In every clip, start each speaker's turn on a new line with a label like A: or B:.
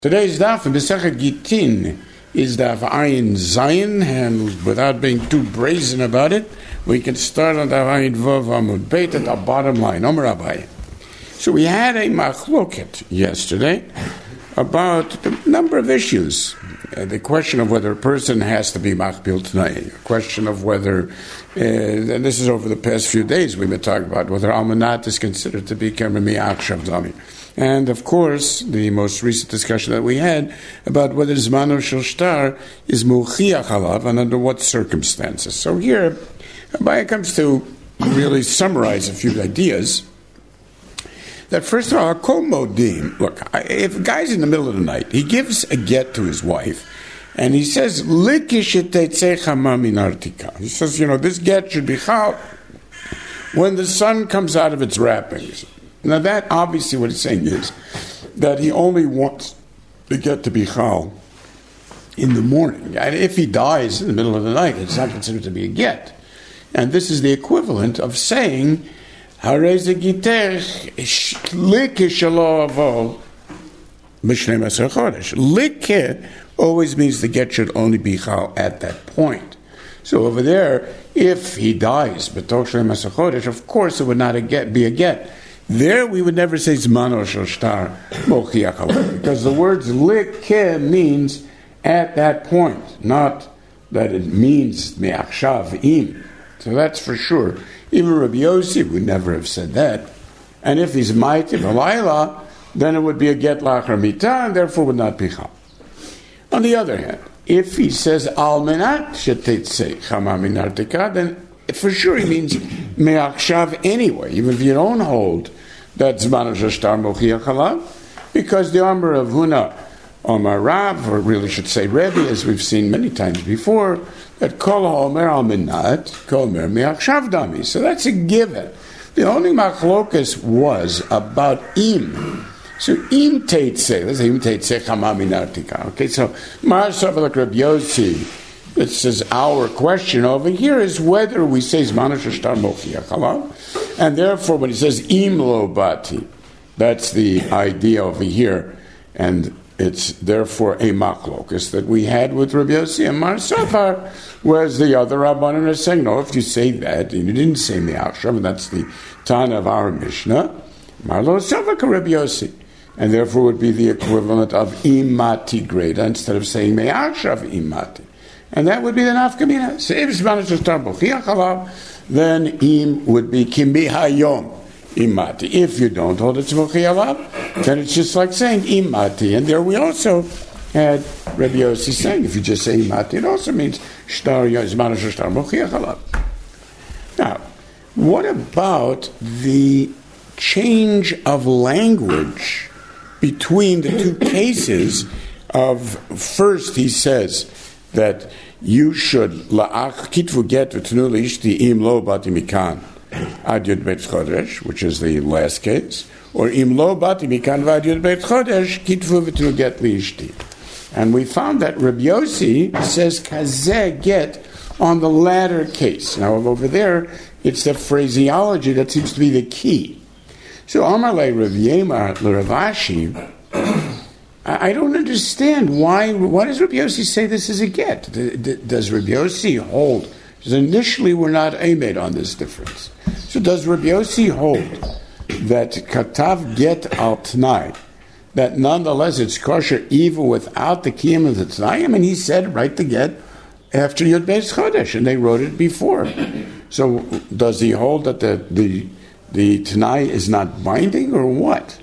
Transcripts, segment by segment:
A: Today's daf in Masechet Gitin is daf Ayin Zayin, and without being too brazen about it, we can start on daf Ayin Vav Amud Beit at the bottom line. Omer Abaye. So we had a machloket yesterday about a number of issues. The question of whether a person has to be machpil tonight, a question of whether, and this is over the past few days we've been talking about, whether almanat is considered to be kememi akshav dami. And of course, the most recent discussion that we had about whether zmano shel shtar is muchiach alav and under what circumstances. So here, Abaye comes to really summarize a few ideas. That first of all, kol modim. Look, if a guy's in the middle of the night, he gives a get to his wife, and he says, "Likish chama min artika." He says, this get should be chal when the sun comes out of its wrappings. Now that obviously what he's saying is that he only wants the get to be chal in the morning. And if he dies in the middle of the night, it's not considered to be a get. And this is the equivalent of saying, Likeh always means the get should only be chal at that point. So over there, if he dies, of course it would not be a get. There we would never say zmano shel shtar mochiach alav, because the words likeh means at that point, not that it means me'achshav im. So that's for sure. Even Rabbi Yossi would never have said that. And if he's maitiv alayla, then it would be a get lachar mitah, and therefore would not be chal. On the other hand, if he says al menat shetetzei chama min artika, then for sure he means me'achshav anyway, even if you don't hold that zmano shel shtar mochiach alav, because the Amar of Huna Omar Rav, or really should say Rebbe, as we've seen many times before, that kol ha'omer al menat, kol omer me'achshav dami. So that's a given. The only machlokas was about im. So im teitzeh, let's say im teitzeh chama min artika. Okay, so Mar Savalak Rabbi Yossi, this is our question over here, is whether we say zmano shel shtar mochiach alav, and therefore when he says im lo bati, that's the idea over here, and it's therefore a machlokus that we had with Rabbi Yossi and Mar Safar, whereas the other Rabbanan are saying, no, if you say that, and you didn't say me'achshav, and that's the Tana of our Mishnah, Mar lo Safar ka Rabbi Yossi, and therefore would be the equivalent of imati greda, instead of saying me'achshav imati. And that would be the nafkamina. So if zmano shel shtar mochiach alav, then im would be kimi hayom imati. If you don't hold it mochiach alav, then it's just like saying imati. And there we also had Rabbi Yossi saying, if you just say imati, it also means shtar zmano shel shtar mochiach alav. Now, what about the change of language between the two cases of, first he says that you should la'ach kitvu get v'tenu leishti im lo bati mikan ad yud beit chodesh, which is the last case, or im lo bati mikan v'ad yud beit chodesh kitvu v'tenu get leishti. And we found that Rabbi Yossi says kazeh get on the latter case. Now over there, it's the phraseology that seems to be the key. So Amar le Rav Yemar le Rav Ashi, I don't understand why does Rabbi Yossi say this is a get? Does Rabbi Yossi hold? Because initially we're not amed on this difference. So does Rabbi Yossi hold that katav get al t'nai, that nonetheless it's kosher even without the kiyum of the t'nai? I mean, he said write the get after Yud Beis Chodesh, and they wrote it before. So does he hold that the t'nai is not binding, or what?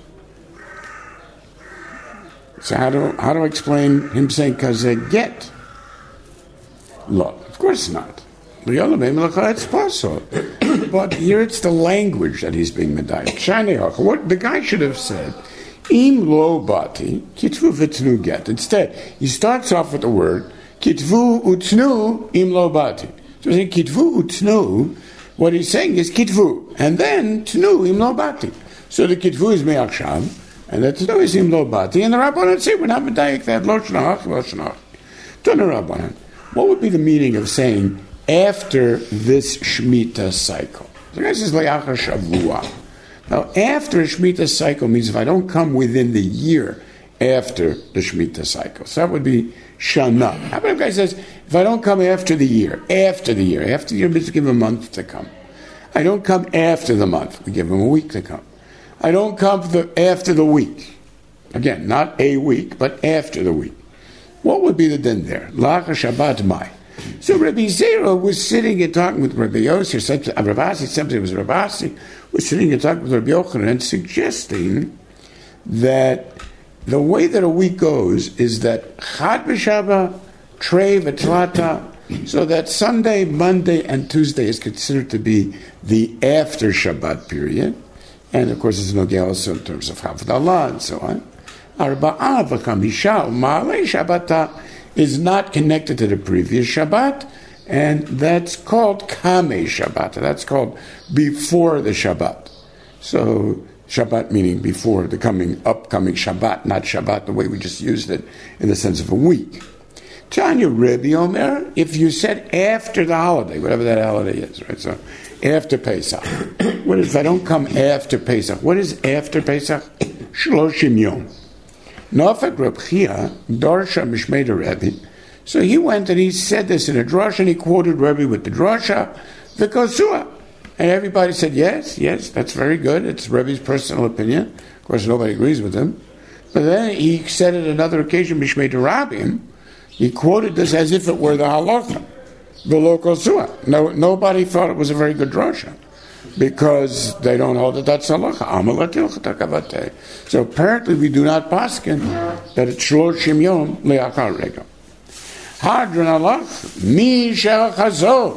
A: So how do I explain him saying kazeh get? Look, of course not. It's possible. But here it's the language that he's being medayek. What the guy should have said, im lo bati, kitvu v'tnu get. Instead, he starts off with the word, kitvu utnu im lo bati. So he's saying kitvu utnu, what he's saying is kitvu, and then tnu im lo bati. So the kitvu is me'achshav, and that's no is im lo bati, and the Rabbanan say we're not medayek that lo shnach. Tana Rabbanan, what would be the meaning of saying after this Shemitah cycle? The guy says le'achar shavua. Now, after a Shemitah cycle means if I don't come within the year after the Shemitah cycle. So that would be Shana. How about if a guy says, if I don't come after the year means to give him a month to come. I don't come after the month, we give him a week to come. I don't come after the week. Again, not a week, but after the week. What would be the din there? Lacha Shabbat Mai. So Rabbi Zera was sitting and talking with Rabbi Yossi, something was Rabasi, was sitting and talking with Rabbi Yochanan, suggesting that the way that a week goes is that Chad b'Shabbat, Trei v'Tlata, so that Sunday, Monday, and Tuesday is considered to be the after Shabbat period, and of course it's nogea also in terms of Havdalah and so on. Arba'a v'chamisha u'ma'alei Shabbata is not connected to the previous Shabbat, and that's called Kamei Shabbat. That's called before the Shabbat. So Shabbat meaning before the upcoming Shabbat, not Shabbat the way we just used it in the sense of a week. Tanya Rebbe Omer, if you said after the holiday, whatever that holiday is, right? So after Pesach. What if I don't come after Pesach? What is after Pesach? Shloshim Yom. Nafek Reb Chia, Darsha Mishmei Rebbe. So he went and he said this in a drasha, and he quoted Rebbe with the drasha, the Kosua. And everybody said, yes, that's very good. It's Rebbe's personal opinion. Of course, nobody agrees with him. But then he said at another occasion, Mishmei Rabbim, he quoted this as if it were the halacha, the lo Kosua. No, nobody thought it was a very good drasha, because they don't hold that that's halacha. So apparently we do not paskin that it's shloshim yom le'achar rega. Hadron alach mi shel chazor.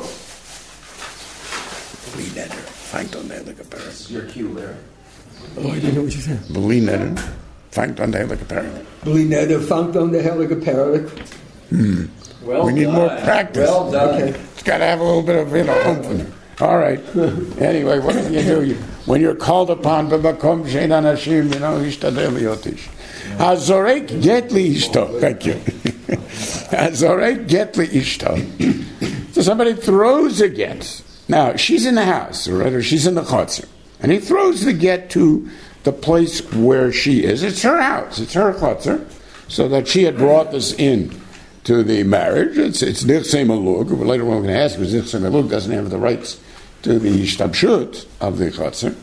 A: Bli neder. Fangt on the helike parak.
B: Your cue there.
C: Oh, I didn't know what you said.
A: Bli neder. Fangt on the helike parak.
C: Bli neder. Fangt on the helike parak.
B: Well
A: we need
B: done.
A: more practice.
B: Well done.
C: Okay.
A: It's got to have a little bit of opener. All right. Anyway, what do you do? When you're called upon, b'makom she'en anashim, ishtadel yotish. Hazorek get li ishto. Thank you. Hazorek get li ishto. So somebody throws a get. Now, she's in the house, right, or she's in the chotzer, and he throws the get to the place where she is. It's her house. It's her chotzer, so that she had brought this in to the marriage. It's nichsei malug. Later on we're going to ask, because nichsei malug doesn't have the rights to the shtabshut of the chotzer,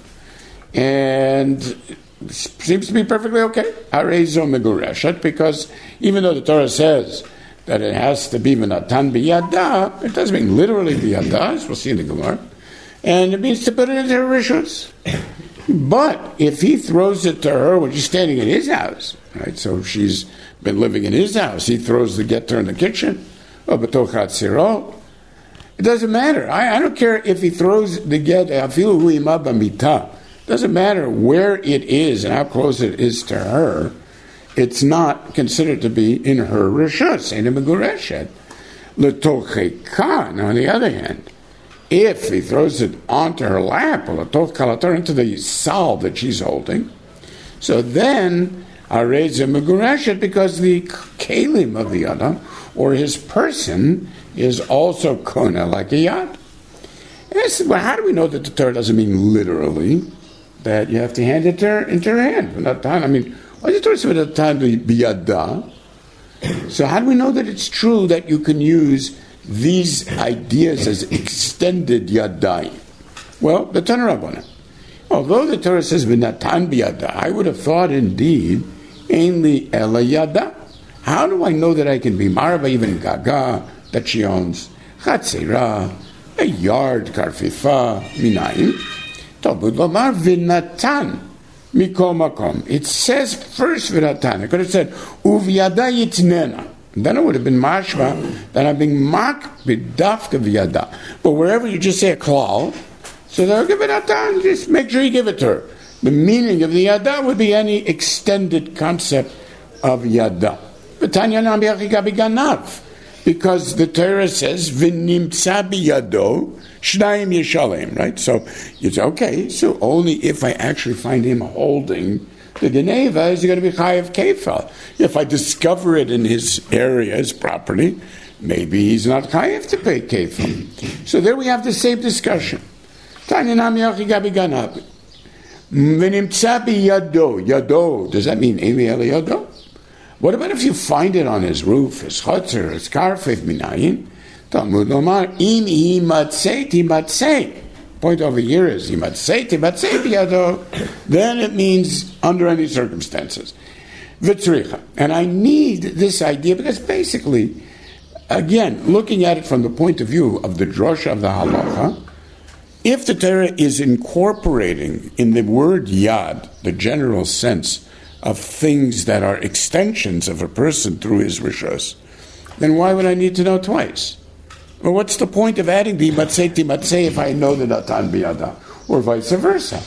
A: and it seems to be perfectly okay. Arezo megureshet, because even though the Torah says that it has to be v'natan biyada, it doesn't mean literally biyada, as we'll see in the Gemara, and it means to put it into her rishus. But if he throws it to her when she's standing in his house, right? So she's been living in his house, he throws the get to her in the kitchen, or betochat siro. It doesn't matter. I don't care if he throws the get, afilu hu ima b'mita. Doesn't matter where it is and how close it is to her. It's not considered to be in her rishus, in a megureshet. L'tochekan, on the other hand, if he throws it onto her lap, or l'toch kalator, into the salve that she's holding, so then areza megureshet, because the kalim of the adam, or his person, is also kona, like a yad. Yes, well, how do we know that the Torah doesn't mean literally that you have to hand it to her into her hand? I mean, why is the Torah say at the time to be yada? So how do we know that it's true that you can use these ideas as extended yadai? Well, the Tanna Rabbanan. Although the Torah says v'natan biyada, I would have thought indeed ainli ela yada. How do I know that I can be marava even gaga that she owns chatzera, a yard karfifa minayin? Talmud lomar v'natan mikol makom. It says first v'natan. It could have said uv'yada yitnena. Then it would have been mashma that I'm being mak b'dafka v'yada. But wherever you just say a klal, so they'll give it atan, just make sure you give it to her. The meaning of the yada would be any extended concept of yada. Because the Torah says v'nimtza biyado shnayim yeshalem, right? So you say, okay, so only if I actually find him holding the geneva is he going to be chayav kefal. If I discover it in his area, his property, maybe he's not chayav to pay kefal. So there we have the same discussion. V'nimtza biyado, yado, does that mean Eli Yado? What about if you find it on his roof, his chotzer, his karfev minayin? Talmud lomar im imatzei timatzei. Point over here is imatzei timatzei biyado. Then it means under any circumstances. V'tzricha. And I need this idea because basically, again, looking at it from the point of view of the drosha of the halacha, if the Torah is incorporating in the word yad the general sense of things that are extensions of a person through his rishos, then why would I need to know twice? Well, what's the point of adding the matzeh timatzeh if I know the natan biyada, or vice versa?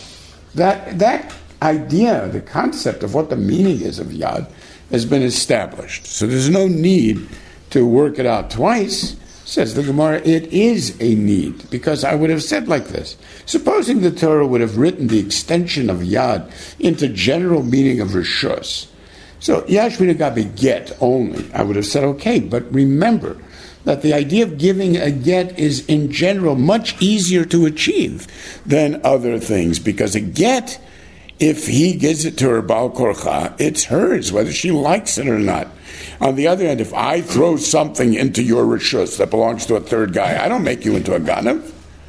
A: That idea, the concept of what the meaning is of yad, has been established. So there's no need to work it out twice. Says the Gemara, it is a need, because I would have said like this. Supposing the Torah would have written the extension of yad into general meaning of rishus. So yashmina gabi get only, I would have said okay, but remember that the idea of giving a get is in general much easier to achieve than other things, because a get, if he gives it to her bal korcha, it's hers, whether she likes it or not. On the other hand, if I throw something into your rishus that belongs to a third guy, I don't make you into a ganav.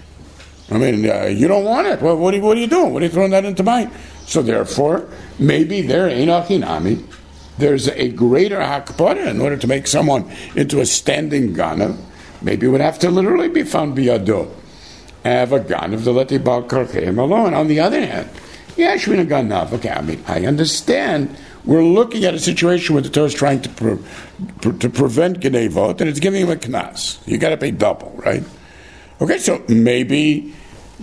A: I mean, you don't want it. Well, what are you doing? What are you throwing that into mine? So therefore, maybe there ain't achinami. There's a greater hakpara in order to make someone into a standing ganav. Maybe it would have to literally be found biyado. Have a ganav to let the bal karcheim alone. On the other hand, yeah, shvina ganav. Okay, I mean, I understand. We're looking at a situation where the Torah is trying to prevent genevot, and it's giving him a knas. You got to pay double, right? Okay, so maybe,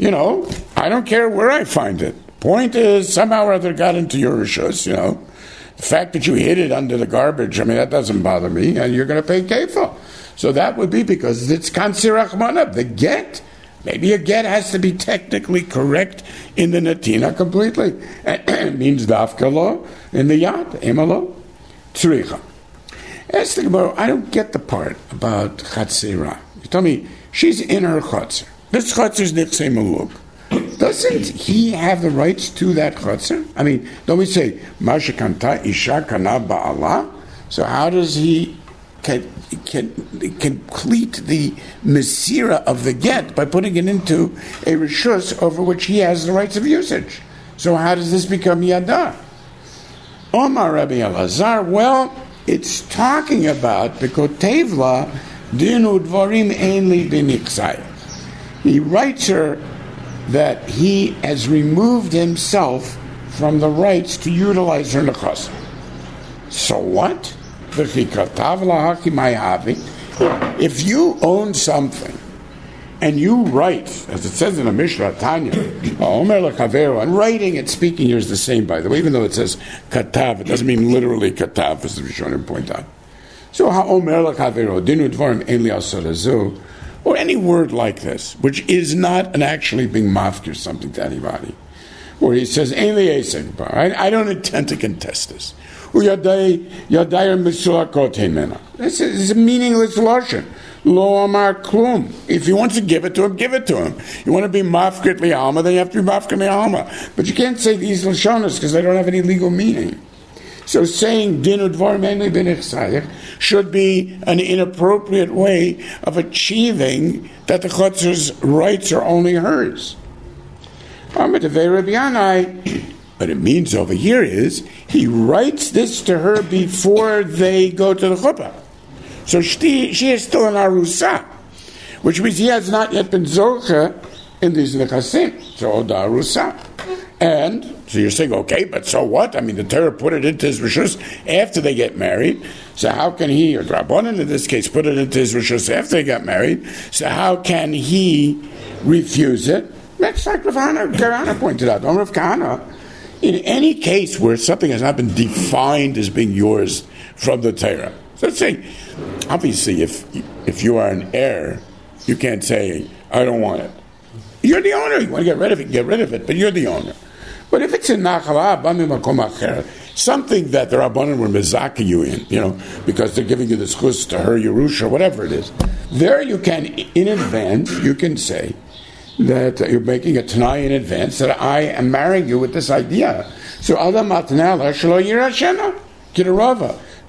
A: I don't care where I find it. Point is, somehow or other got into your rishus, The fact that you hid it under the garbage, that doesn't bother me, and you're going to pay kefah. So that would be because it's kansir rachmana, the get. Maybe a get has to be technically correct in the natina completely. It means dafka lo in the yad, emalo, tzricha. Ask the Gemara, I don't get the part about chatzira. You tell me, she's in her chatzir. This chatzir is nichsei maluk. Doesn't he have the rights to that chatzir? I mean, don't we say, Masha kanta isha kana ba'ala? So how does he can complete the mesira of the get by putting it into a rishus over which he has the rights of usage? So how does this become yada? Omar Rabbi Elazar, well, it's talking about bekotevla dinu dvarim ein li b'niksai. He writes her that he has removed himself from the rights to utilize her nechas. So what? If you own something and you write, as it says in the Mishnah Tanya, and writing and speaking here is the same, by the way, even though it says katav, it doesn't mean literally katav, as the Rishonim point out. So or any word like this, which is not an actually being mafkir something to anybody, where he says, I don't intend to contest this. This is a meaningless lashon. Lo amar klum. If he wants to give it to him, give it to him. You want to be mafkir li'alma, then you have to be mafkir li'alma. But you can't say these lashonas because they don't have any legal meaning. So saying dinu dvarim ein li b'nichsayich should be an inappropriate way of achieving that the chutzer's rights are only hers. But it means over here is he writes this to her before they go to the chuppah. So she is still an arusa, which means he has not yet been zocha in these nechasim. So the arusa. And so you're saying, okay, but so what? I mean, the Torah put it into his rishus after they get married. So how can he, or Rabbanan in this case, put it into his rishus after they got married? So how can he refuse it? That's like Rav Kahana pointed out. Rav Kahana, in any case where something has not been defined as being yours from the Torah. So let's say, obviously, if you are an heir, you can't say, I don't want it. You're the owner. You want to get rid of it, get rid of it, but you're the owner. But if it's in Nachala, something that the Rabbanan were mezaka you in, because they're giving you the schus to her, Yerusha, whatever it is, there you can, in advance, you can say that you're making a tanai in advance that I am marrying you with this idea. So Adam Matnala Shlo Yirashena Kidarava.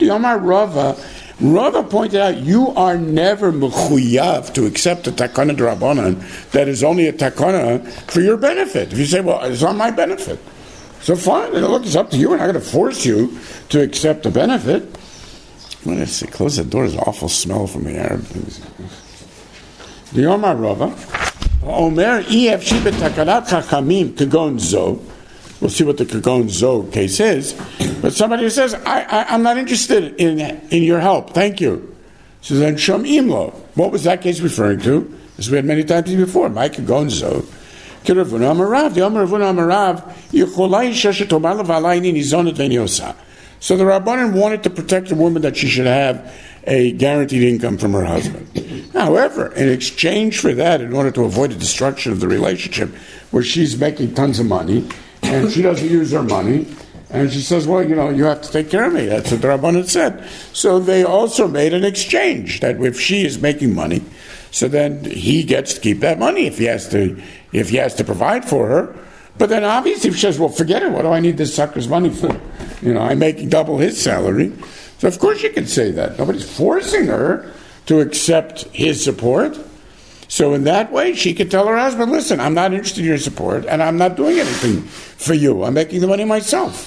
A: The Omar Rava pointed out, you are never mechuyav to accept a takana d'Rabbanan that is only a takana for your benefit. If you say, well, it's on my benefit, so fine, look, it's up to you. We're not going to force you to accept a benefit. Well, let's see, close the door. There's an awful smell from the Arab things. The Omar Rava, Omer, Ef Shibet Takanat Chachamim Kagon Zo. We'll see what the Kagon Zo case is. But somebody who says, I'm not interested in your help. Thank you. So then Shom Imlo. What was that case referring to? As we had many times before. My Kagon Zo. Kiravuna Amarav. The Amar Ravuna Amarav. Yicholai Sheshet Omar Levalaini Nizonet Venyosa. So the Rabbanan wanted to protect the woman that she should have a guaranteed income from her husband. However, in exchange for that, in order to avoid the destruction of the relationship where she's making tons of money and she doesn't use her money, and she says, well, you have to take care of me. That's what the Rabbanan said. So they also made an exchange that if she is making money, so then he gets to keep that money if he has to provide for her. But then obviously if she says, well, forget it, what do I need this sucker's money for? I'm making double his salary. So of course you can say that. Nobody's forcing her to accept his support. So in that way, she could tell her husband, listen, I'm not interested in your support, and I'm not doing anything for you. I'm making the money myself.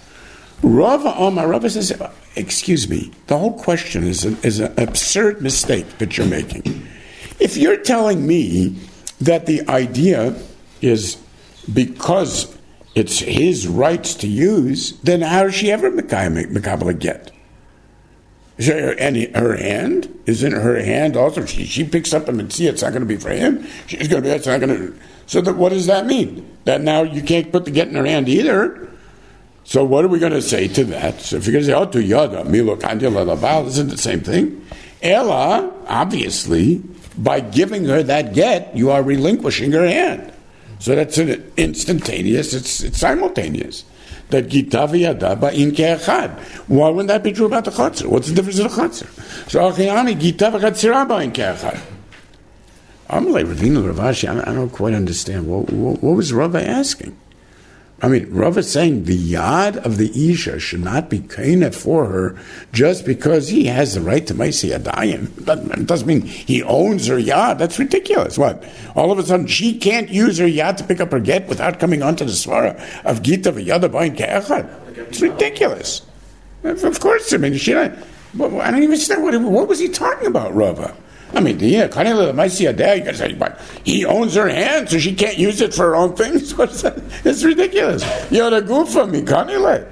A: Rava says, excuse me, the whole question is an absurd mistake that you're making. If you're telling me that the idea is because it's his rights to use, then how is she ever mekabel a get? And her hand is in her hand also. She picks up a mitzvah. It's not going to be for him. She's going to be. It's not going to. So what does that mean? That now you can't put the get in her hand either. So what are we going to say to that? So if you're going to say, "Oh, to yada milo kandil alabal," isn't the same thing? Ella, obviously, by giving her that get, you are relinquishing her hand. So that's an instantaneous. It's simultaneous. That gita v'yada ba'in ke'echad. Why wouldn't that be true about the chatzir? What's the difference in the chatzir? So achinami gita v'chatzira ba'in ke'echad. I'm like Ravina Ravashi. I don't quite understand what was Rava asking. I mean, Rava is saying the yad of the isha should not be kainah for her just because he has the right to Maisi Yadayim. It doesn't mean he owns her yad. That's ridiculous. What? All of a sudden, she can't use her yad to pick up her get without coming onto the svara of Gita v'yada b'ayin ke'echad. It's ridiculous. Of course, I mean, I don't even understand what was he talking about, Rava? I mean, you got to say, but he owns her hand, so she can't use it for her own things. What's that? It's ridiculous. You're a goof for me, Malay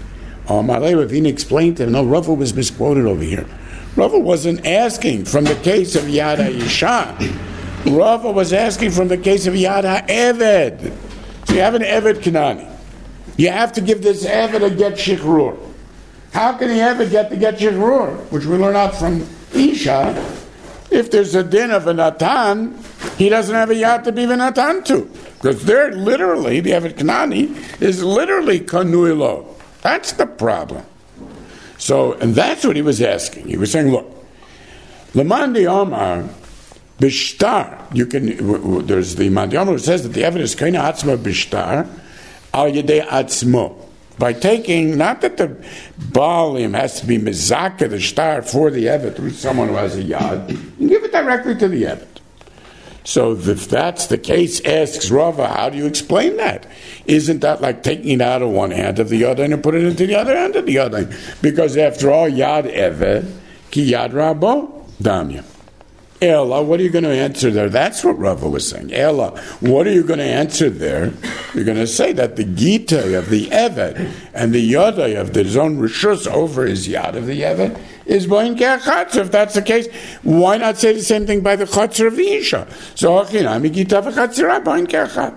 A: Ravina explained to him, no, Rava was misquoted over here. Rava wasn't asking from the case of Yada Yisha. Rava was asking from the case of Yada Eved. So you have an Eved Kanani. You have to give this Eved a get shichrur. How can the Eved get the get shichrur? Which we learn out from Isha. If there's a din of a natan, he doesn't have a yad to be a natan to. Because they're literally, the Evet Kanani is literally kanuilo. That's the problem. So, and that's what he was asking. He was saying, look, Lamandi Omar, Bishtar, there's the Mandi Omar who says that the evidence is kaina atzma Bishtar, al yedei atzmo. By taking, not that the Baalim has to be mizaka, the shtar, for the Evet, through someone who has a yad, you give it directly to the Evet. So if that's the case, asks Rava, how do you explain that? Isn't that like taking it out of one hand of the other and put it into the other hand of the other? Because after all, yad Evet, ki yad rabo, damya. Ella, what are you going to answer there? That's what Rava was saying. Ella, what are you going to answer there? You're going to say that the Gita of the Evet and the Yada of the Zon Rishus over his Yad of the Evet is Boin Ke'achatzer. If that's the case, why not say the same thing by the Chatzer of the Isha? So, Achinami Gita v'Chatzera Boin Ke'achat.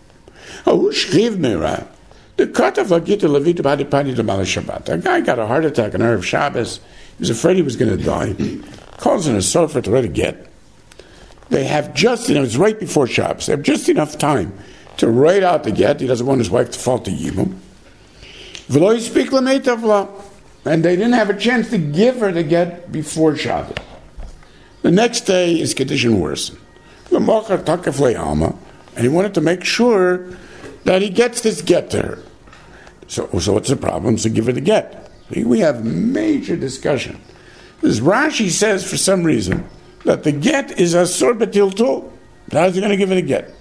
A: Oh, Shchiv Mira. The cut of a Gita Levita Badipani to Mal Shabbat. A guy got a heart attack on Erev Shabbos. He was afraid he was going to die. Calls in a sofer to let it get. They have just, it was right before Shabbos, they have just enough time to write out the get. He doesn't want his wife to fall to Yibum. V'lo yispeak l'meitavla. And they didn't have a chance to give her the get before Shabbos. The next day, his condition worsened. L'mochar takef le'alma. And he wanted to make sure that he gets this get to her. So what's the problem? So give her the get. We have major discussion. This Rashi says, for some reason, that the get is asur b'tiltul. How's he going to give it a get?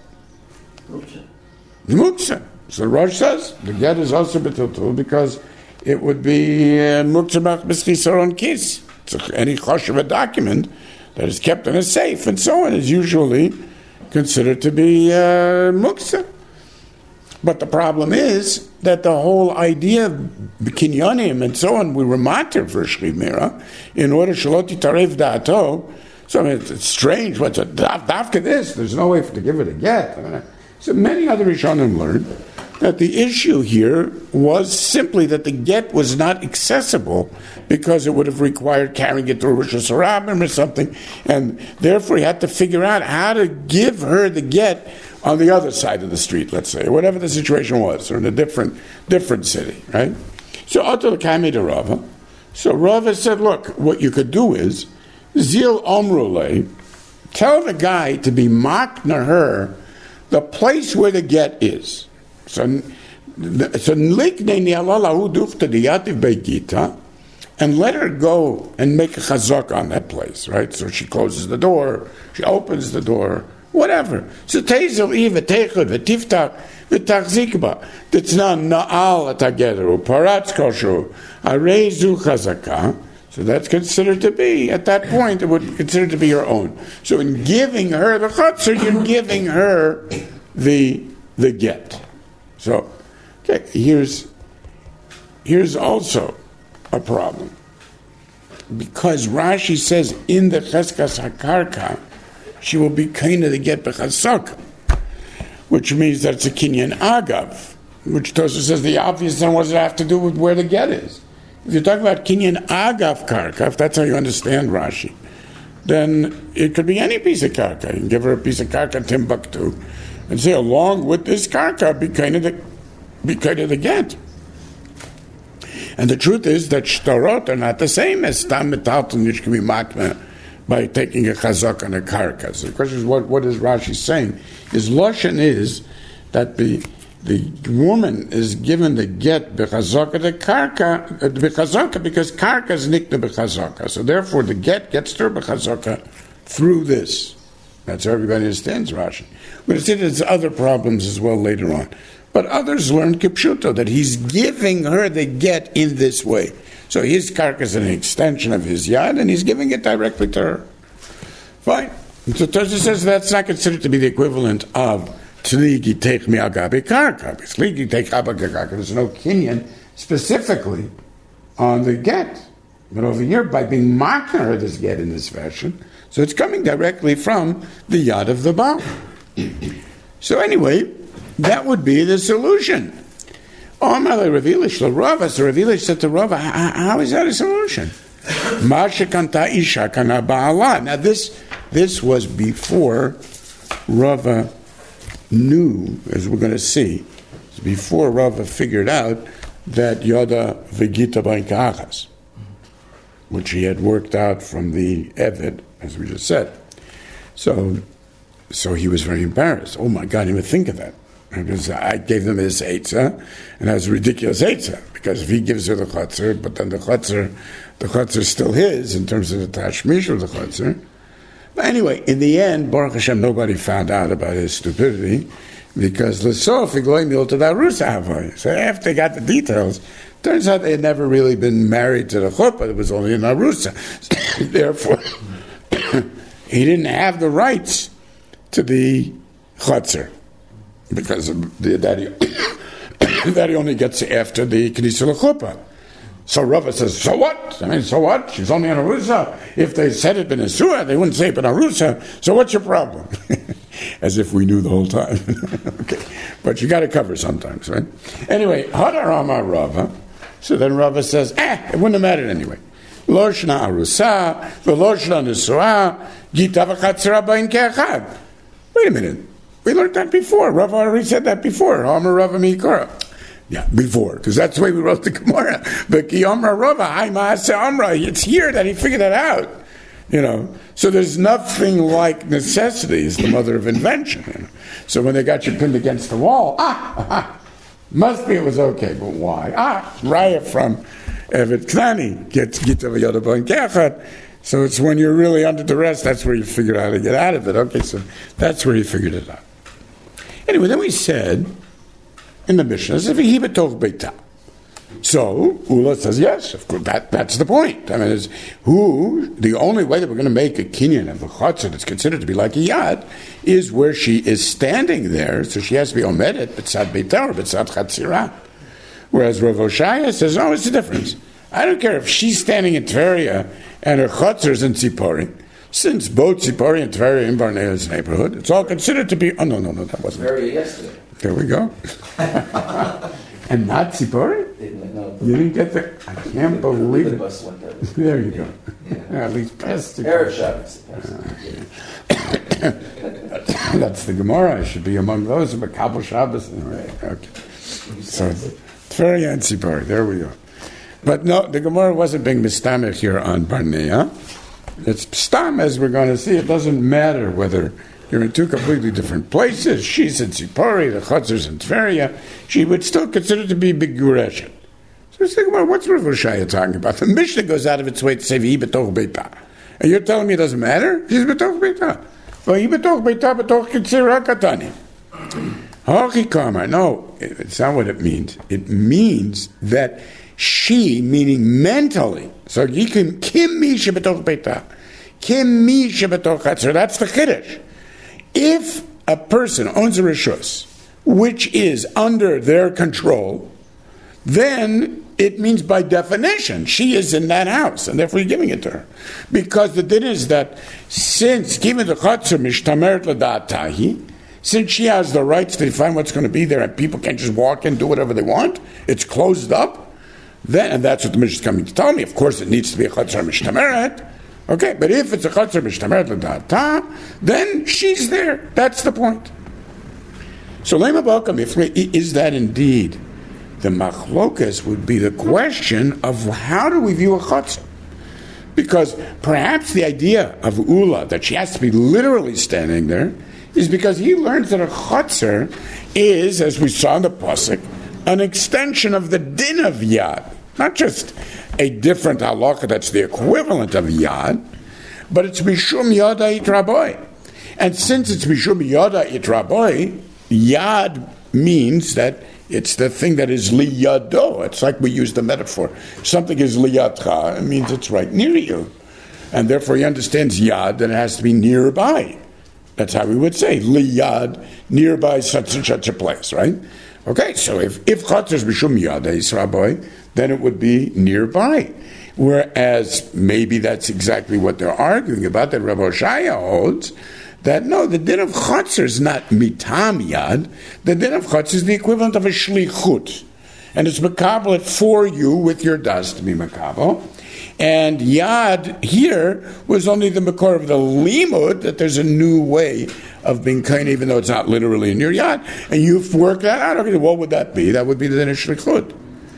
A: Muktzah. So Rosh says the get is asur b'tiltul because it would be muktzah b'schisar on kiss. So any chosh of a document that is kept in a safe and so on is usually considered to be muktzah. But the problem is that the whole idea of kinyanim and so on, we were matter for Shri Mira in order shaloti tarev da'ato. So I mean, it's strange. What's a dafka this? There's no way to give it a get. So many other Rishonim learned that the issue here was simply that the get was not accessible because it would have required carrying it through Rosh Hashanah or something, and therefore he had to figure out how to give her the get on the other side of the street, let's say, or whatever the situation was, or in a different city, right? So Oto Kami to Rava. So Rava said, look, what you could do is Zil Omrule, tell the guy to be makna her the place where the get is. So liknei ni'alalahu dufta diyativ beigita, and let her go and make a chazak on that place, right? So she closes the door, she opens the door, whatever. So tezel iva techud v'tiftach v'tachzikba t'tzna na'al atageru paratz koshu areizu chazaka. So that's considered to be, at that point, it would be considered to be her own. So in giving her the chutzner, you're giving her the get. So, okay, here's also a problem. Because Rashi says in the Cheskas HaKarka, she will be kind of the get b'chasaka, which means that it's a kinyan agav, which Tosha says the obvious then what does it have to do with where the get is? If you're talking about kinyan agav karka, if that's how you understand Rashi, then it could be any piece of karka. You can give her a piece of karka Timbuktu and say along with this karka be kind of the get. And the truth is that shtarot are not the same as stam metalton, which can be makna by taking a chazak on a karka. So the question is, what is Rashi saying? His lashon is that the woman is given the get b'chazaka the karka b'chazaka because karka is nikna b'chazaka. So therefore, the get gets to her b'chazaka through this. That's how everybody understands Rashi. We're going to see there's other problems as well later on. But others learn kipshuto, that he's giving her the get in this way. So his karka is an extension of his yad, and he's giving it directly to her. Fine. So Tosha says that's not considered to be the equivalent of tligi teich mi'agabe karka. Because tligi teich karka, there's no kinyan specifically on the get. But over here, by being makna her this get in this fashion, so it's coming directly from the yad of the Baal. So anyway, that would be the solution. So Ravilish said to Rava, how is that a solution? Now this was before Rava knew, as we're going to see, before Rava figured out that Yoda Vegita Bankachas, which he had worked out from the Eved, as we just said. So he was very embarrassed. Oh my God, I didn't even think of that. Because I gave them this eitzah, and that was a ridiculous eitzah, because if he gives her the chutzner, but then the chutzner is still his in terms of the tashmish of the chutzner. But anyway, in the end, Baruch Hashem, nobody found out about his stupidity, because l'sof igloy milta darusa havai. So after they got the details, turns out they had never really been married to the chuppah, it was only an arusa. Therefore, he didn't have the rights to the chutzner, because that he only gets after the Knesset L'chuppah. So Rava says, so what? So what? She's only an Arusa. If they said it been a Surah, they wouldn't say it been Arusa. So what's your problem? As if we knew the whole time. Okay. But you got to cover sometimes, right? Anyway, Hadarama Rava. So then Rava says, it wouldn't have mattered anyway. Loshna Arusa, Veloshna Nisua, Gita v'chatzera b'in ke'achad. Wait a minute. We learned that before. Rava already said that before. Amar Rava Mikora. Yeah, before, because that's the way we wrote the Gemara. But Amar Rava, Amra, it's here that he figured that out. So there's nothing like necessity is the mother of invention. So when they got you pinned against the wall, must be it was okay, but why? Raya from Evet Knani gets Gita V'Yoda and Kechat. So it's when you're really under duress, that's where you figure out how to get out of it. Okay, so that's where he figured it out. Anyway, then we said in the Mishnah, V'hi b'tov beita. So Ula says yes, of course. That's the point. I mean, the only way that we're going to make a kinyan of a chatzah that's considered to be like a yad is where she is standing there, so she has to be omedet b'tzad beita or b'tzad chatzira. Whereas Rav Oshaya says, no, it's a difference. I don't care if she's standing in Tveria and her chatzah is in Tzipori. Since both Tzipori and Tveria in Barnea's neighborhood, it's all considered to be. Oh no, that wasn't.
B: Tveria yesterday.
A: There we go. And not Tzipori?
B: No.
A: You didn't get the... I can't believe
B: The
A: it.
B: bus went there.
A: There you go.
B: Yeah.
A: At least past
B: Erev
A: Tzipori.
B: Shabbos.
A: That's the Gemara. I should be among those of a Kabul Shabbos. Right. Okay. So, Tveria and Tzipori. There we go. But no, the Gemara wasn't being mistamech here on Barnea. It's stam, as we're going to see. It doesn't matter whether you're in two completely different places. She's in Tzipori, the Chatzer's in Tveria. She would still consider to be Bigureshet. So let's think about what's Rav Oshaya talking about. The Mishnah goes out of its way to say V'hi b'toch beita. And you're telling me it doesn't matter? She's b'toch beita. V'hi b'toch beita b'toch kitzira katani. Hachi kamar. No, it's not what it means. It means that she, meaning mentally, so you can kim mi shebetoch beita, kim mi shebetoch chatzor. That's the chiddush. If a person owns a rishus, which is under their control, then it means by definition she is in that house, and therefore you're giving it to her. Because the din is that since given the chatzor mishtameret l'da'atahi, since she has the rights to define what's going to be there, and people can't just walk in and do whatever they want, it's closed up. Then, and that's what the Mishnah is coming to tell me. Of course, it needs to be a chatzar mishtameret. Okay, but if it's a chatzar mishtameret l'da'ata, then she's there. That's the point. So, lema balkam, is that indeed the machlokas? Would be the question of how do we view a chatzar? Because perhaps the idea of Ula that she has to be literally standing there is because he learns that a chatzar is, as we saw in the pasuk, an extension of the din of yad, not just a different halacha that's the equivalent of yad, but it's mishum yada it raboy. And since it's mishum yada it raboy, yad means that it's the thing that is liyado. It's like we use the metaphor. Something is liyadcha, it means it's right near you. And therefore he understands yad, that it has to be nearby. That's how we would say, liyad, nearby such and such a place, right? Okay, so if chatzar is mishum yada yisraboy, then it would be nearby. Whereas maybe that's exactly what they're arguing about, that Rav Oshaya holds, that no, the din of chatzar is not mitam yad, the din of chatzar is the equivalent of a shlichut. And it's makabel for you with your das to be makabel. And yad here was only the makor of the limud, that there's a new way of being kind, even though it's not literally in your yad. And you've worked that out. Okay, what would that be? That would be the din of shlichut.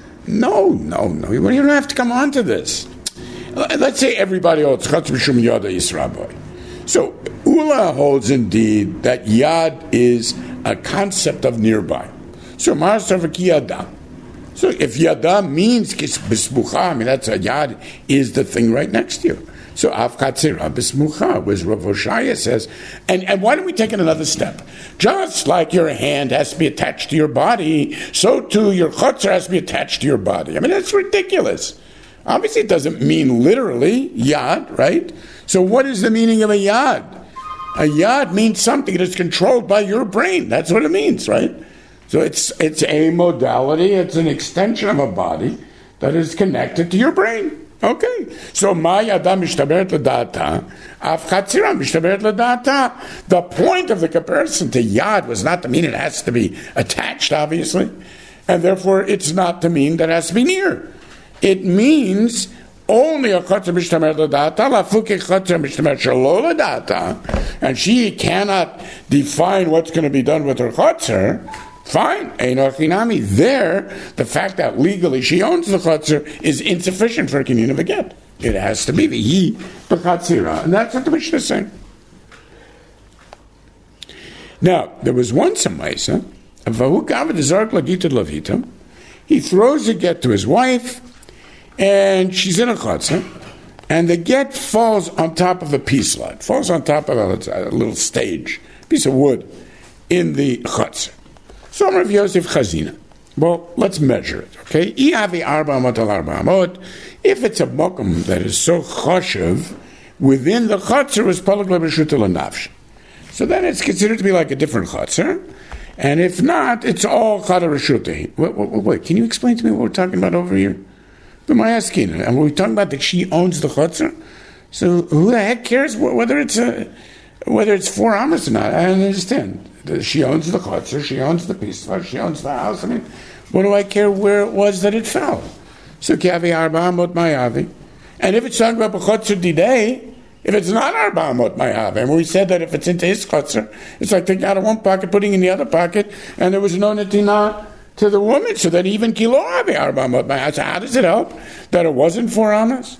A: No. You don't have to come on to this. Let's say everybody holds chatzar mishum yada yisraboy. So Ula holds indeed that yad is a concept of nearby. So ma'asar v'kiyada. So if yada means bismucha, I mean that's a yad is the thing right next to you. So af katzira bismucha, was Rav Oshaya says, and why don't we take it another step? Just like your hand has to be attached to your body, so too your chatzar has to be attached to your body. I mean that's ridiculous. Obviously it doesn't mean literally yad, right? So what is the meaning of a yad? A yad means something that is controlled by your brain. That's what it means, right? So it's a modality, it's an extension of a body that is connected to your brain. Okay. So ma yada mishtaberet l'da'ata, af chatzira mishtaberet l'da'ata. The point of the comparison to yad was not to mean it has to be attached, obviously, and therefore it's not to mean that it has to be near. It means only a chatzar mishtaberet l'da'ata, lafuke chatzar mishtaberet shelo l'da'ata, and she cannot define what's going to be done with her chatzar. Fine, Einochinami. There, the fact that legally she owns the chatzar is insufficient for a kinyan of a get. It has to be the b'chatzira, and that's what the Mishnah is saying. Now, there was once a Maisa, he throws a get to his wife, and she's in a chutzner, and the get falls on top of a piece lot, falls on top of a little stage, piece of wood in the chutzner. So Rav Yosef Chazina. Well, let's measure it, okay? If it's a mokum that is so choshev, within the chutzner is palak lebeshuta l'nafsh. So then it's considered to be like a different chutzner, and if not, it's all chada reshuta. Wait, can you explain to me what we're talking about over here? And we're talking about that she owns the chutzner? So who the heck cares whether it's 4 amos or not? I don't understand. She owns the chutzner, she owns the piece, she owns the house. I mean, what do I care where it was that it fell? So kiavi arba amot mayavi. And if it's talking about b'chutzner didei, if it's not arba amot mayavi, and we said that if it's into his chutzner, it's like taking out of one pocket, putting in the other pocket, and there was no netina to the woman, so that even kilo avi arba amot mayavi. So how does it help that it wasn't 4 amos?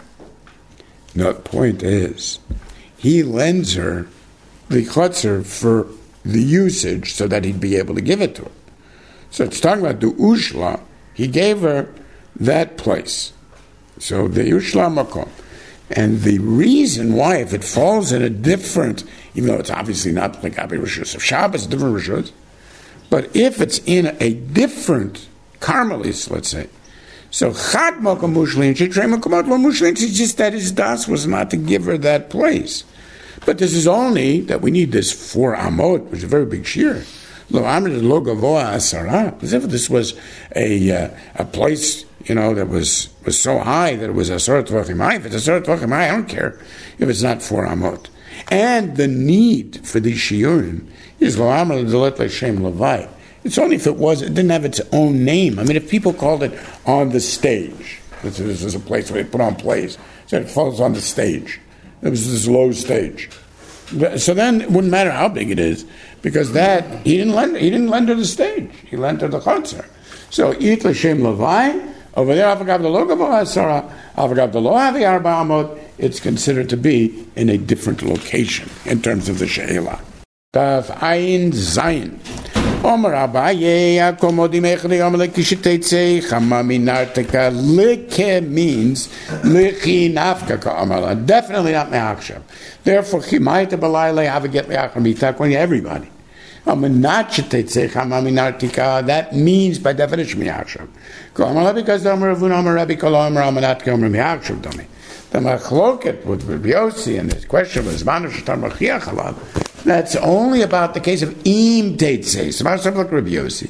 A: No, the point is, he lends her the chutzner for the usage so that he'd be able to give it to her. So it's talking about the ushla. He gave her that place. So the ushla makom. And the reason why, if it falls in a different, even though it's obviously not like Abi Rishus of Shabbos, different Rishus, but if it's in a different Carmelis, let's say, so chad makom mushlin, shetrei makomot lo mushlin, it's just that his das was not to give her that place. But this is only that we need this 4 amot, which is a very big shear. Lo amrit lo gavoa asara. As if this was a place, that was so high that it was asara tvachim high. If it's asara tvachim high, I don't care if it's not 4 amot. And the need for these shiurim is lo amrit delet le'shem levai. It's only if it didn't have its own name. I mean, if people called it on the stage, this is a place where they put on plays, so it falls on the stage. It was this low stage. So then it wouldn't matter how big it is, because that he didn't lend her the stage. He lent her the chutzner. So it l'shem levai over there. Avagav the lo gavoa asara. Avagav the lo avi arba amot. It's considered to be in a different location in terms of the sheila. Tav ayin zayin. Omer Abaye akomodim echli omer lekisheteitzei chamami narteka. Like means lechi nafka ka'amala. Definitely not me'achshav. Therefore, chimayte b'layle have a get me'achramita according to everybody. Omer nacheteitzei chamami narteka. That means by definition me'achshav. Ka'amala because the omer avun omer Rabbi kol omer amanat ka'omer me'achshav domi. The machloket with Rabbi Yossi and this question was manu shetar machiach alav. That's only about the case of im teitzei. So much like Rabbi Yossi.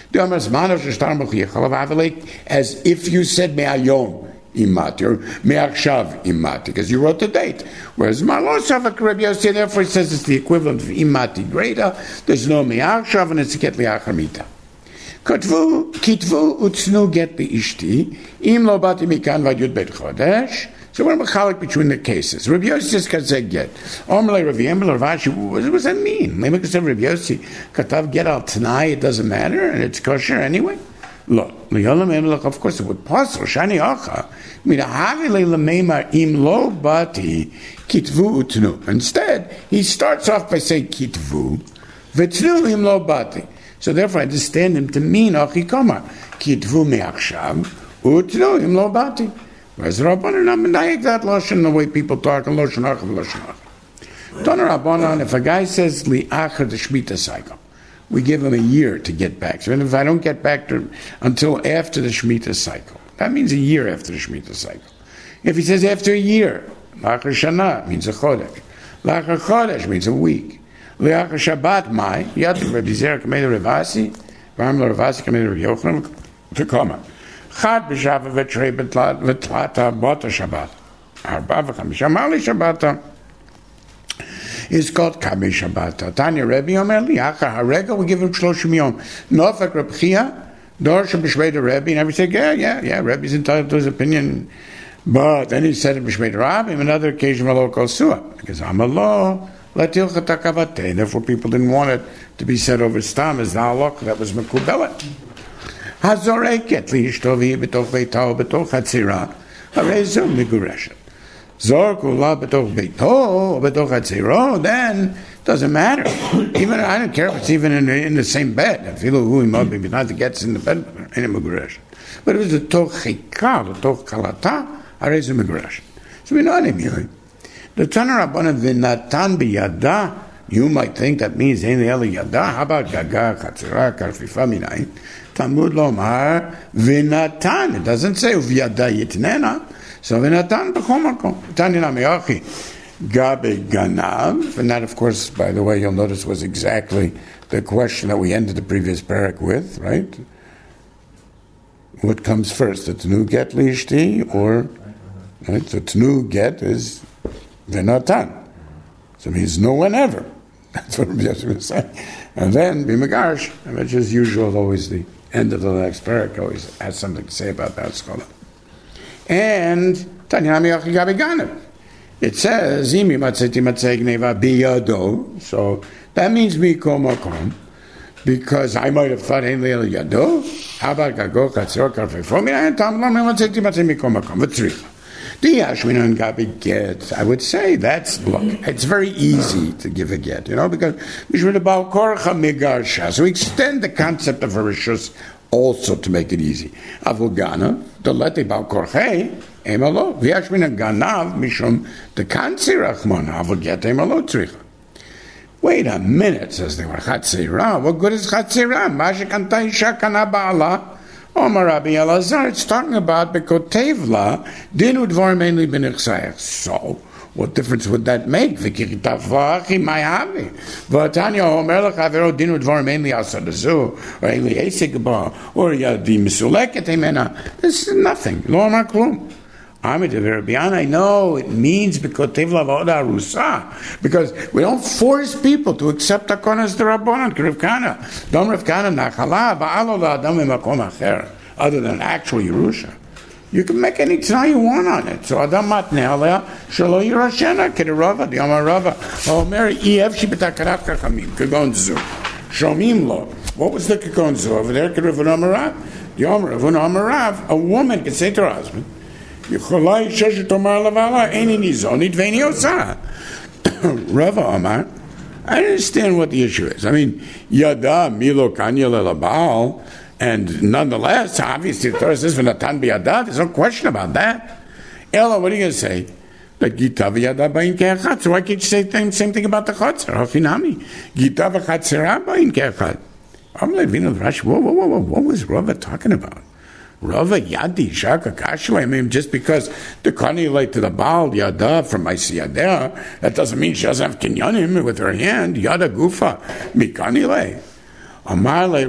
A: As if you said me'ayom imati or me'achshav imati, because you wrote the date. Whereas malosavak Rabbi Yossi, therefore it says it's the equivalent of imati greater. There's no me'achshav and it's get me'achamita. Kitvu utznu get be'ishti im lo bati mikan v'yud bet chodesh. So we're mechalik between the cases. Rabbi Yossi just can say get. Omerle Rav Yemel Ravashi. What does that mean? Maybe because Rabbi Yossi katav get al tanai. It doesn't matter, and it's kosher anyway. Lo liyolam emelach. Of course, it would pass. Shani acha. Mina havile lemeimar im lo bati kitvu utnu. Instead, he starts off by saying kitvu v'tnu im lo bati. So therefore, I understand him to mean achi kama kitvu me'achshav utnu im lo bati. Whereas Rabbanan, I'm menayek that lashon the way people talk, and lashon achav, lashon achav. Toner Rabbanan, if a guy says li'achar the Shemitah cycle, we give him a year to get back. So if I don't get back until after the Shemitah cycle, that means a year after the Shemitah cycle. If he says after a year, li'achar shana means a chodesh. Li'achar chodesh means a week. Li'achar Shabbat mai, yatik Rabbi Zera kamei Ravasi, v'am lo Ravasi kamei Rabbi Yochanan, to come. Chad b'shavah v'trei v'tlata b'ota Shabbat. Arba v'chamisha mali Shabbata is called Kabi Shabbata. Tanya Rebbe Omer li'achar harega, we give him 30 yom. Nofek Reb Chia, Dorsha b'shvei the Rebbe, and everybody said, yeah, Rebbe's entitled to his opinion. But then he said it b'shvei the Rabbi, on another occasion v'lo kol suah, because I'm a law. Latilchat hakavate. Therefore, people didn't want it to be said over stam as the halach that was mekubelet. Hazoreket li'ishtovi b'toch beito b'toch hatzira. Harezu migureshet. Zorkula b'toch beito b'toch hatzira. Then doesn't matter. Even I don't care if it's even in the same bed. If you look who he might be, not the gets in the bed in a migureshet. But if it's l'toch chika, l'toch kalata, harei zu meguresh. So we know what I mean. The Tana Rabbanan v'natan b'yada, you might think that means ein ele yada. How about gaga, chatzira, karfifa minayin? Talmud lomar v'natan. It doesn't say v'yada yitnena. So v'natan b'chol makom. Tani nami gabe ganav. And that, of course, by the way, you'll notice was exactly the question that we ended the previous parak with, right? What comes first, the tnu get lishti, or right? The tnu get is v'natan. So it means no one ever. That's what Rabbi Yosef was saying. And then b'megarsh, which is usual, always the end of the next parak always has something to say about that scholar. And Tanyami Achigabi Ganav. It says Imi Matzeti Matzei Gneva Biyado. So that means Mikom Makom. Because I might have thought Ein Leil Yado. How about Gago Katzor Karfei Fomi? And Tam Lo Matzeti Matzei Mikom Makom. V'tzricha. I would say look, it's very easy to give a get, because so we extend the concept of a rishus also to make it easy. Avogana, the lete bal korche, emalo, v'yashmin ganav mishum the kansi rachmon avoget emalo tzricha. Wait a minute, says the Chatzira. What good is Chatzira? Masha kanta isha kana ba'ala. Omar Rabbi Elazar, it's talking about Bekotevla, Dinu Dvar mainly Benichsayach. So, what difference would that make? Vikirtavachi Mayavi. Vatanya Omer Lachavero Dinu Dvar mainly Asadazu, or Eli Esigba, or Yadi Misuleket Emena. This is nothing. Lo Amar Klum. I know it means Bekotevla Voda Rusa, because we don't force people to accept Akonas the Rabbanan, Rivkana. Dom Rivkana Nachala, Ba'alola Adam Makom Acher, other than actual Yerusha. You can make any tzna you want on it. So Adam Matnealea, Shalo Yerashena, Kedirava, the Amarava, Mary Ev Shibitakarat Kachamim, Kagon Zu, Shomim Lo. What was the Kagon Zu over there? Kediravun Amarav. The Amaravun Amarav, a woman can say to her husband, Rava Amar, I understand what the issue is. I mean, Yada, Milo, Kanya, Lelabal, and nonetheless, obviously, the Torah says, V'natan b'yada, there's no question about that. Ella, what are you going to say? That Gita v'yada ba'in ke'echad. So why can't you say the same thing about the Chotzer? Hafinami. Gita v'chatzera ba'in ke'echad. I'm like, whoa, what was Rava talking about? Rava Yadi Shaka Kashla. I mean, just because the Kani to the Baal Yada from Yada, that doesn't mean she doesn't have Kinyanim with her hand. Yada Gufa Mikani. Amarle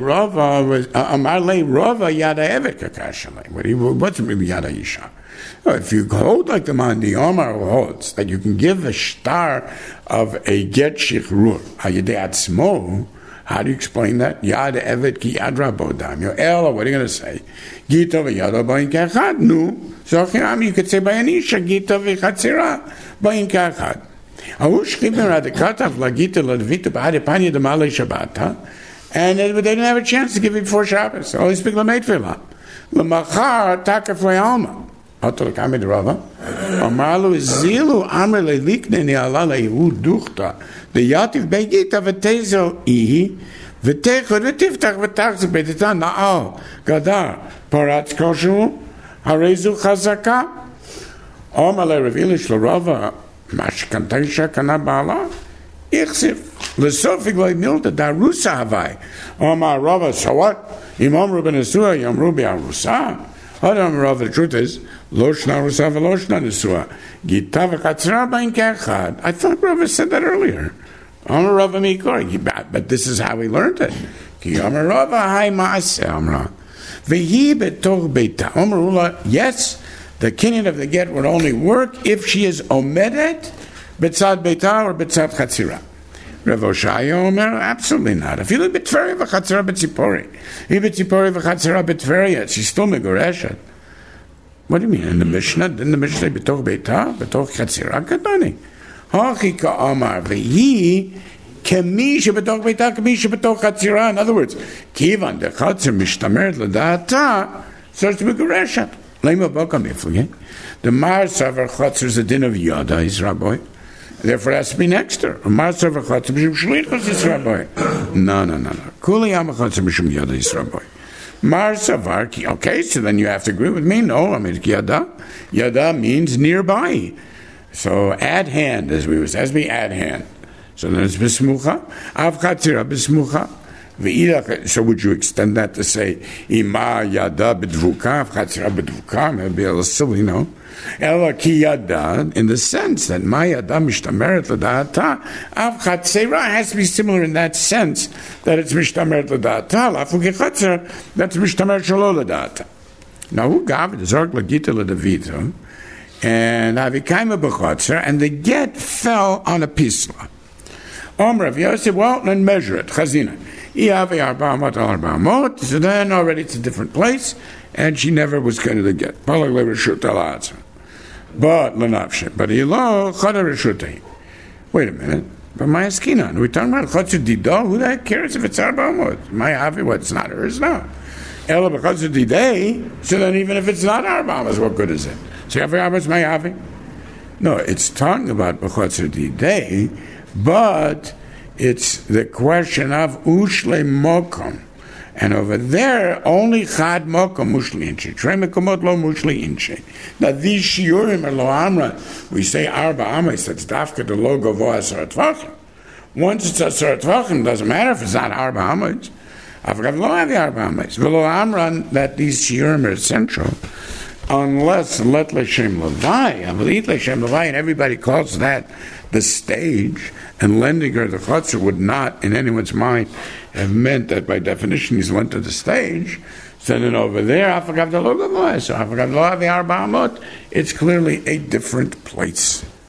A: Rava Yada Evika Kashla. What's really Yada Isha? If you hold like the Mandi Omar holds that you can give a shtar of a get shichrur Hayadeh Atzmo. How do you explain that? Yad evet ki yad rabodam. Ella, what are you going to say? Gita v'yada ba'in ka'echad. Nu. So you could say by anisha gita v'chatzira ba'in ka'echad. Ahush chibim radikatav la gita la levita ba'ade panya d'malei shabbata. And they didn't have a chance to give it before Shabbos. Only speak l'meit v'la. L'machar takaf le'alma. Oto l'kamid rava. Amalu zilu amr le'likne ni'ala le'hu duchta. The yativ begita v'tezo ihi v'techod v'tiftach v'tachzik b'titan na'al gadar paratz koshu harezu chazaka Omar le'revilish l'rava mashkantaisha kana ba'ala ichsif l'sofig le'milta darusa havai Omar rava so what? Imam Ruben Nesua yamru bi'arusa Adam Rava, the truth is Loshna Rusa v'loshna Nesua Gita v'chatzra ba'in ke'echad. I thought Rava said that earlier. Amar Rava Mikor, but this is how he learned it. Ki Amar Rava hai ma'aseh Amra. V'hi betoch beita. Amar Ula, yes, the kinyan of the get would only work if she is omedet betzad beita or betzad chatzira. Rav Oshaya Omer, absolutely not. If you look betferia v'chatzira betzipori, if betzipori v'chatzira betferia, she's still megoreshet. What do you mean? In the Mishnah, didn't the Mishnah say betoch beita, betoch chatzira? Kadani. In other words, kivan the chatzir mishtameret l'da'ata starts to be gereshet. Lema bokam iflige. The mar savar chatzir is a din of yada is rabbi. Therefore, it has to be next to her. Mar savar chatzir mishum shlichos is rabbi. No. Kuli am chatzir mishum yada is rabbi. Mar savar. Okay, so then you have to agree with me. No, I mean yada. Yada means nearby. So at hand, as we was, as we add hand. So then it's besmucha. Av chatzira besmucha. So would you extend that to say ima yada b'dvuka, av chatzira b'dvuka? Maybe a little silly, no? Ela ki yada, in the sense that ma yada mishtameret l'da'ata, av chatzira has to be similar in that sense that it's mishtameret l'da'ata, lafu ki chatzira, that's mishtameret shelo l'da'ata. Now who gave it? Zorg l'gita l'davito, and avikaima b'chatzira, and the get fell on a pisla. Rav Yosef, well, then measure it, chazina. So then already it's a different place, and she never was going to get. But wait a minute. But my askinan, we're talking about chotzer dido. Who the heck cares if it's arba amot? My avi, what? It's not hers now. Ela b'chotzer didei. So then even if it's not arba amot, what good is it? So every amot's my avi. No, it's talking about b'chotzer didei, but it's the question of ushle mokom. And over there, only chad mokom mushli inche. Trei mekomot lo mushli inche. Now these shiurim are lo amra. We say arba ames, that's dafka the lo gavoa asarat vachim. Once it's asarat vachim, doesn't matter if it's not arba ames. Avgav lo avi arba ames. V'lo amran, that these shiurim are essential, unless let l'shem levai, and everybody calls that the stage, and lending her the chutzner would not, in anyone's mind, have meant that by definition he's lent to the stage. So then over there, it's clearly a different place.